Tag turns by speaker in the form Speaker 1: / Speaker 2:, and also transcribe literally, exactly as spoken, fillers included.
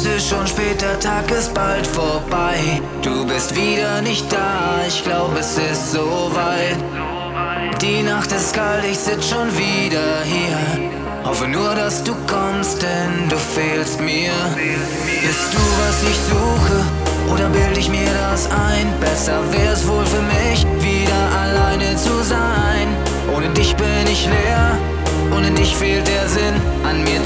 Speaker 1: ist schon spät, der Tag ist bald vorbei. Du bist wieder nicht da, ich glaub es ist so weit. Die Nacht ist kalt, ich sitz schon wieder hier. Hoffe nur, dass du kommst, denn du fehlst mir. Bist du, was ich suche, oder bild ich mir das ein? Besser wär's wohl für mich, wieder alleine zu sein. Ohne dich bin ich leer, ohne dich fehlt der Sinn. An mir